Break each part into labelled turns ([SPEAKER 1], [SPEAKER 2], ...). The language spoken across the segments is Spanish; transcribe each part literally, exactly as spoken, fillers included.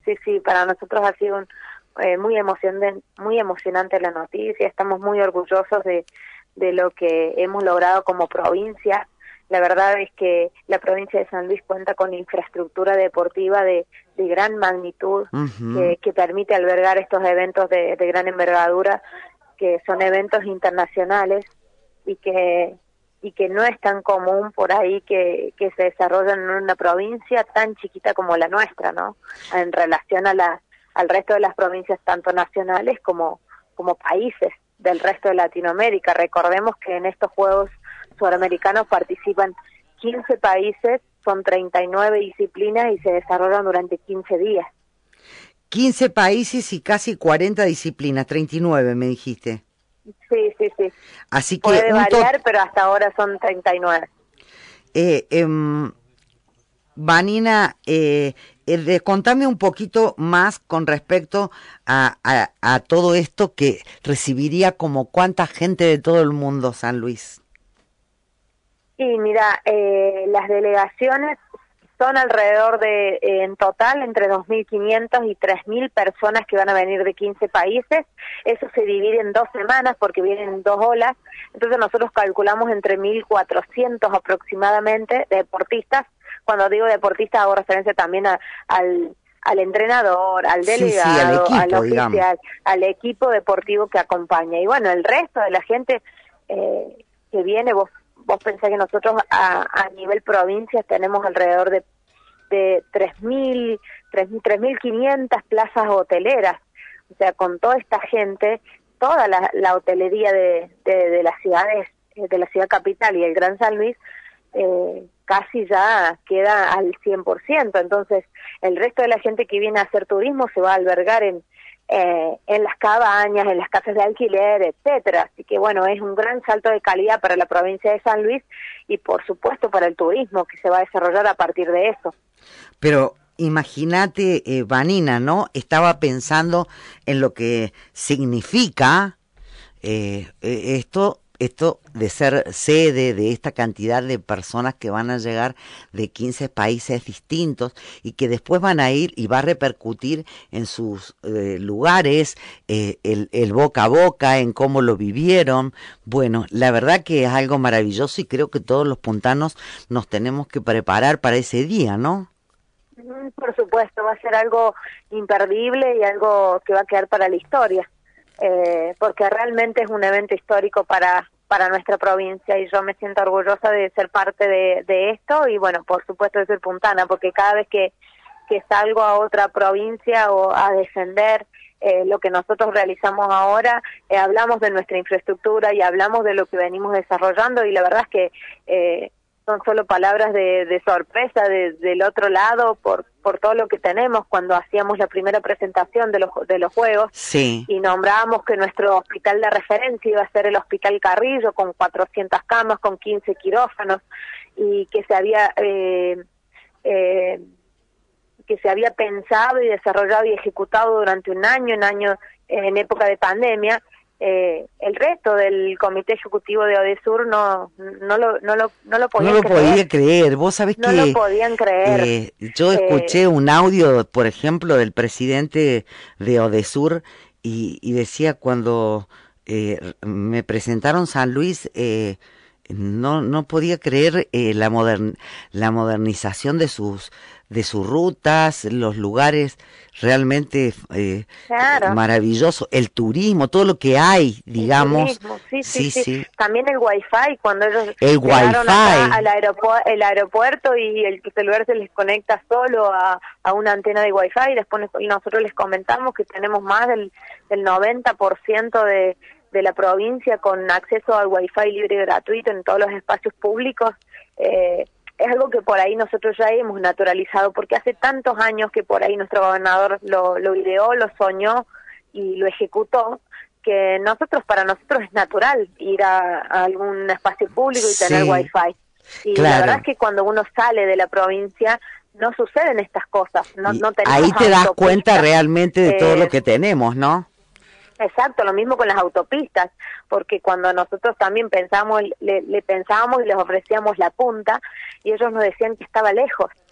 [SPEAKER 1] sí, sí, para nosotros ha sido un, eh, muy emocionante, muy emocionante la noticia, estamos muy orgullosos de, de lo que hemos logrado como provincia. La verdad es que la provincia de San Luis cuenta con infraestructura deportiva de, de gran magnitud,
[SPEAKER 2] Uh-huh.
[SPEAKER 1] que, que permite albergar estos eventos de, de gran envergadura, que son eventos internacionales y que y que no es tan común por ahí que, que se desarrollen en una provincia tan chiquita como la nuestra, ¿no? En relación a la, al resto de las provincias, tanto nacionales como, como países del resto de Latinoamérica. Recordemos que en estos Juegos Sudamericanos participan quince países, son treinta y nueve disciplinas y se desarrollan durante quince días.
[SPEAKER 2] quince países y casi cuarenta disciplinas, treinta y nueve me dijiste.
[SPEAKER 1] Sí, sí, sí.
[SPEAKER 2] Así que
[SPEAKER 1] puede
[SPEAKER 2] un
[SPEAKER 1] variar,
[SPEAKER 2] to-
[SPEAKER 1] pero hasta ahora son treinta y nueve.
[SPEAKER 2] Eh, eh, Vanina, eh, eh, de- contame un poquito más con respecto a, a, a todo esto que recibiría como cuánta gente de todo el mundo San Luis.
[SPEAKER 1] Y mira, eh, las delegaciones son alrededor de, eh, en total, entre dos mil quinientas y tres mil personas que van a venir de quince países. Eso se divide en dos semanas porque vienen dos olas. Entonces nosotros calculamos entre mil cuatrocientos aproximadamente deportistas. Cuando digo deportistas hago referencia también a, al, al entrenador, al
[SPEAKER 2] Sí, sí, al
[SPEAKER 1] delegado, al
[SPEAKER 2] equipo, digamos.
[SPEAKER 1] oficial, al equipo deportivo que acompaña. Y bueno, el resto de la gente eh, que viene, vos Vos pensás que nosotros a, a nivel provincias tenemos alrededor de, de tres mil, tres mil quinientas plazas hoteleras. O sea, con toda esta gente, toda la, la hotelería de, de, de las ciudades, de la ciudad capital y el Gran San Luis, eh, casi ya queda al cien por ciento. Entonces, el resto de la gente que viene a hacer turismo se va a albergar en Eh, en las cabañas, en las casas de alquiler, etcétera. Así que bueno, es un gran salto de calidad para la provincia de San Luis y por supuesto para el turismo que se va a desarrollar a partir de eso.
[SPEAKER 2] Pero imagínate, eh, Vanina, ¿no? Estaba pensando en lo que significa eh, eh, esto, esto de ser sede de esta cantidad de personas que van a llegar de quince países distintos y que después van a ir y va a repercutir en sus eh, lugares, eh, el, el boca a boca, en cómo lo vivieron. Bueno, la verdad que es algo maravilloso y creo que todos los puntanos nos tenemos que preparar para ese día, ¿no?
[SPEAKER 1] Por supuesto, va a ser algo imperdible y algo que va a quedar para la historia. Eh, porque realmente es un evento histórico para para nuestra provincia y yo me siento orgullosa de ser parte de, de esto y bueno, por supuesto de ser puntana, porque cada vez que, que salgo a otra provincia o a defender eh, lo que nosotros realizamos ahora, eh, hablamos de nuestra infraestructura y hablamos de lo que venimos desarrollando y la verdad es que eh, son solo palabras de, de sorpresa de, del otro lado por por todo lo que tenemos cuando hacíamos la primera presentación de los de los juegos.
[SPEAKER 2] Sí.
[SPEAKER 1] Y nombrábamos que nuestro hospital de referencia iba a ser el Hospital Carrillo con cuatrocientas camas, con quince quirófanos y que se había eh, eh, que se había pensado y desarrollado y ejecutado durante un año, un año en época de pandemia. Eh, el resto del comité ejecutivo de Odesur no no lo no lo no lo podían
[SPEAKER 2] No lo
[SPEAKER 1] creer.
[SPEAKER 2] podía creer. Vos sabés
[SPEAKER 1] no
[SPEAKER 2] que
[SPEAKER 1] lo podían creer.
[SPEAKER 2] Eh, yo escuché
[SPEAKER 1] eh,
[SPEAKER 2] un audio, por ejemplo, del presidente de Odesur y, y decía cuando eh, me presentaron San Luis, eh, no no podía creer eh, la modern, la modernización de sus de sus rutas, los lugares realmente eh,
[SPEAKER 1] claro.
[SPEAKER 2] maravilloso, el turismo, todo lo que hay, digamos.
[SPEAKER 1] El turismo, sí,
[SPEAKER 2] sí,
[SPEAKER 1] sí, sí,
[SPEAKER 2] sí.
[SPEAKER 1] También el wifi, cuando ellos
[SPEAKER 2] El
[SPEAKER 1] llegaron acá
[SPEAKER 2] wifi.
[SPEAKER 1] al aeropu- el aeropuerto y el celular se les conecta solo a, a una antena de wifi y después nosotros les comentamos que tenemos más del, del noventa por ciento de, de la provincia con acceso al wifi libre y gratuito en todos los espacios públicos. Eh, es algo que por ahí nosotros ya hemos naturalizado, porque hace tantos años que por ahí nuestro gobernador lo, lo ideó, lo soñó y lo ejecutó, que nosotros para nosotros es natural ir a, a algún espacio público y
[SPEAKER 2] Sí,
[SPEAKER 1] tener wifi. Y
[SPEAKER 2] claro.
[SPEAKER 1] la verdad es que cuando uno sale de la provincia no suceden estas cosas, no,
[SPEAKER 2] Y
[SPEAKER 1] no tenemos
[SPEAKER 2] ahí te das
[SPEAKER 1] autopistas.
[SPEAKER 2] cuenta realmente de todo
[SPEAKER 1] Eh,
[SPEAKER 2] lo que tenemos, ¿no?
[SPEAKER 1] Exacto, lo mismo con las autopistas, porque cuando nosotros también pensamos, le, le pensábamos y les ofrecíamos la punta y ellos nos decían que estaba lejos.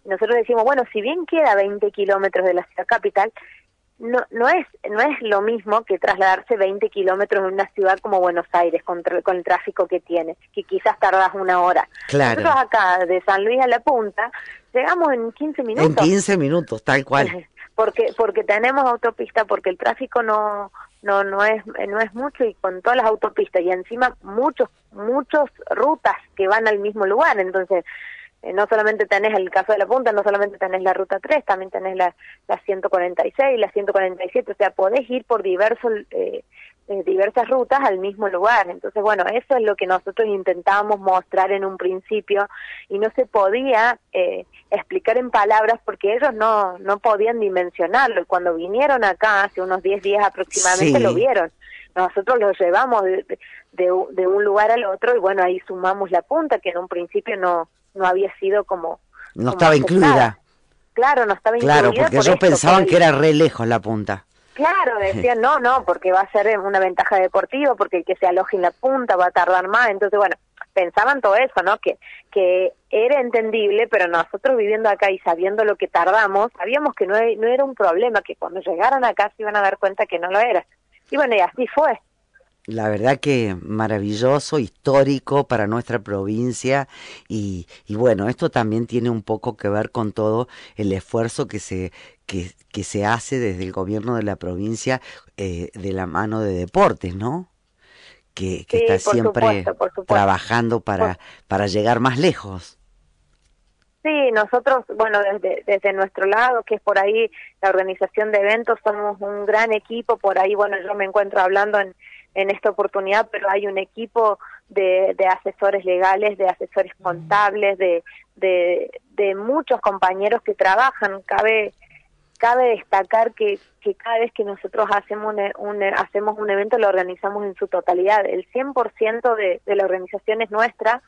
[SPEAKER 1] nosotros decimos, bueno, si bien queda veinte kilómetros de la ciudad capital, no no es no es lo mismo que trasladarse veinte kilómetros en una ciudad como Buenos Aires con, con el tráfico que tiene, que quizás tardas una hora.
[SPEAKER 2] Claro.
[SPEAKER 1] Nosotros acá de San Luis a La Punta llegamos en quince minutos.
[SPEAKER 2] En quince minutos, tal cual.
[SPEAKER 1] Porque porque tenemos autopista, porque el tráfico no no no es no es mucho, y con todas las autopistas y encima muchos muchos rutas que van al mismo lugar, entonces eh, no solamente tenés el caso de La Punta, no solamente tenés la ruta tres, también tenés la la ciento cuarenta y seis, la ciento cuarenta y siete, o sea, podés ir por diversos eh, eh, diversas rutas al mismo lugar. Entonces, bueno, eso es lo que nosotros intentábamos mostrar en un principio y no se podía eh, explicar en palabras porque ellos no no podían dimensionarlo. Y cuando vinieron acá hace unos diez días aproximadamente, sí, lo vieron. Nosotros los llevamos de, de, de un lugar al otro y bueno, ahí sumamos La Punta, que en un principio no no había sido como...
[SPEAKER 2] No
[SPEAKER 1] como
[SPEAKER 2] estaba
[SPEAKER 1] aceptada.
[SPEAKER 2] Incluida.
[SPEAKER 1] Claro, no estaba
[SPEAKER 2] claro,
[SPEAKER 1] incluida.
[SPEAKER 2] Claro, porque
[SPEAKER 1] por
[SPEAKER 2] ellos
[SPEAKER 1] esto,
[SPEAKER 2] pensaban
[SPEAKER 1] por
[SPEAKER 2] que era re lejos La Punta.
[SPEAKER 1] Claro, decían, no, no, porque va a ser una ventaja deportiva, porque el que se aloje en La Punta va a tardar más. Entonces, bueno, pensaban todo eso, ¿no? Que que era entendible, pero nosotros viviendo acá y sabiendo lo que tardamos, sabíamos que no, no era un problema, que cuando llegaran acá se iban a dar cuenta que no lo era. Y bueno, y así fue.
[SPEAKER 2] La verdad que maravilloso, histórico para nuestra provincia y, y bueno, esto también tiene un poco que ver con todo el esfuerzo que se que, que se hace desde el gobierno de la provincia eh, de la mano de deportes, ¿no? Que, que
[SPEAKER 1] sí,
[SPEAKER 2] está
[SPEAKER 1] por
[SPEAKER 2] siempre
[SPEAKER 1] supuesto, por supuesto.
[SPEAKER 2] trabajando para, por... para llegar más lejos.
[SPEAKER 1] Sí, nosotros, bueno, desde, desde nuestro lado, que es por ahí la organización de eventos, somos un gran equipo. Por ahí, bueno, yo me encuentro hablando en en esta oportunidad, pero hay un equipo de, de asesores legales, de asesores contables, de, de, de muchos compañeros que trabajan. Cabe cabe destacar que, que cada vez que nosotros hacemos un, un, hacemos un evento lo organizamos en su totalidad. El cien por ciento de, de la organización es nuestra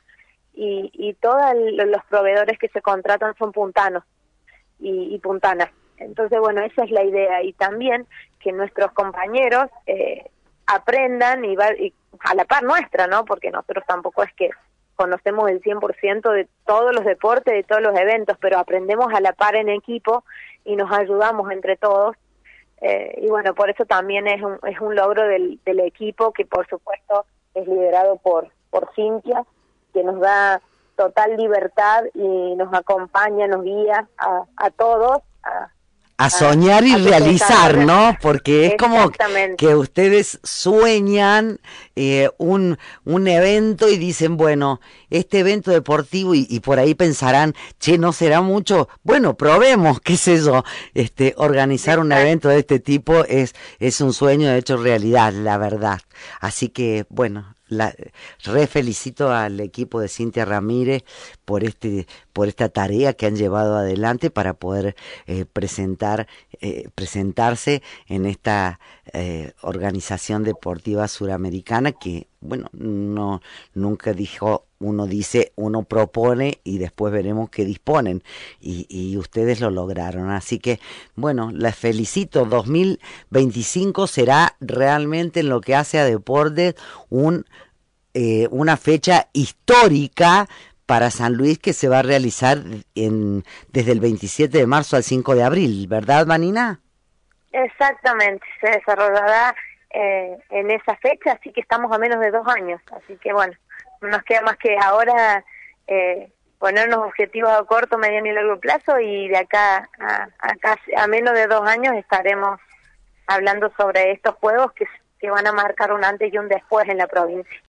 [SPEAKER 1] y, y todos los proveedores que se contratan son puntanos y, y puntanas. Entonces, bueno, esa es la idea. Y también que nuestros compañeros... Eh, aprendan y, va, y a la par nuestra, ¿no? Porque nosotros tampoco es que conocemos el cien por ciento de todos los deportes, de todos los eventos, pero aprendemos a la par en equipo y nos ayudamos entre todos. Eh, y bueno, por eso también es un, es un logro del, del equipo, que por supuesto es liderado por, por Cintia, que nos da total libertad y nos acompaña, nos guía a, a todos, a
[SPEAKER 2] A soñar y
[SPEAKER 1] a
[SPEAKER 2] realizar, ¿no? Porque es como
[SPEAKER 1] Exactamente.
[SPEAKER 2] que ustedes sueñan eh, un, un evento y dicen, bueno, este evento deportivo, y, y por ahí pensarán, che, ¿no será mucho? Bueno, probemos, qué sé yo, este, organizar Exacto. un evento de este tipo es, es un sueño de hecho realidad, la verdad. Así que, bueno, la, re felicito al equipo de Cintia Ramírez por este por esta tarea que han llevado adelante para poder eh, presentar eh, presentarse en esta eh, organización deportiva suramericana que, bueno, no nunca dijo, uno dice, uno propone y después veremos qué disponen, y, y ustedes lo lograron. Así que, bueno, les felicito. Dos mil veinticinco será realmente, en lo que hace a deportes, un eh, una fecha histórica para San Luis, que se va a realizar en desde el veintisiete de marzo al cinco de abril, ¿verdad, Vanina?
[SPEAKER 1] Exactamente, se desarrollará eh, en esa fecha, así que estamos a menos de dos años, así que bueno, no nos queda más que ahora eh, ponernos objetivos a corto, mediano y largo plazo, y de acá a, a, casi, a menos de dos años estaremos hablando sobre estos juegos que, que van a marcar un antes y un después en la provincia.